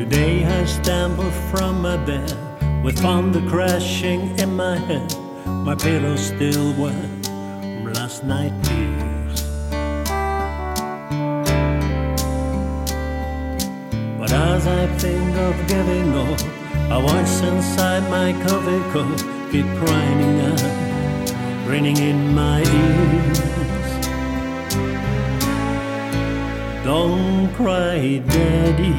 Today I stumbled from my bed with thunder crashing in my head. My pillow still wet from last night's tears. But as I think of giving up, a voice inside my coffee cup keep crying out, ringing in my ears. Don't cry, Daddy.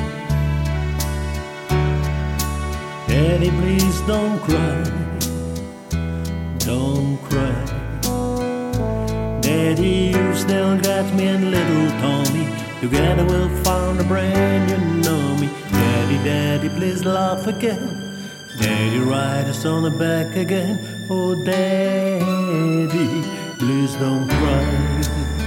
Daddy, please don't cry. Don't cry. Daddy, you still got me and little Tommy. Together we'll found a brand new know me. Daddy, Daddy, please laugh again. Daddy, ride us on the back again. Oh, Daddy, please don't cry.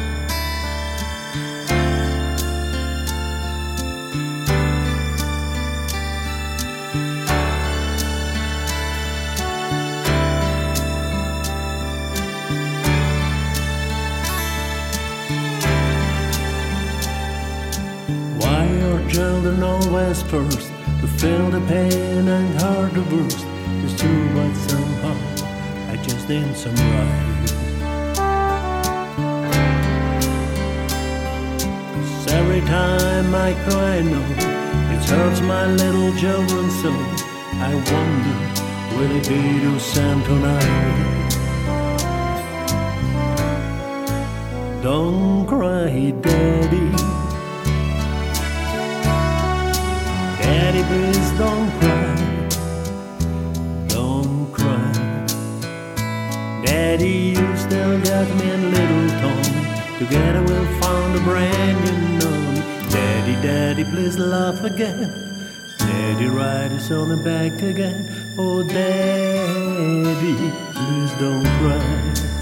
Why are children always first to feel the pain and heart to burst? It's true, but somehow I just ain't some right. 'Cause every time I cry, no, it hurts my little children so. I wonder, will it be the same tonight? Don't cry, Daddy. Daddy, please don't cry. Don't cry. Daddy, you still got me and little Tommy. Together we'll found a brand new know me. Daddy, Daddy, please laugh again. Daddy, ride us on the back again. Oh, Daddy, please don't cry.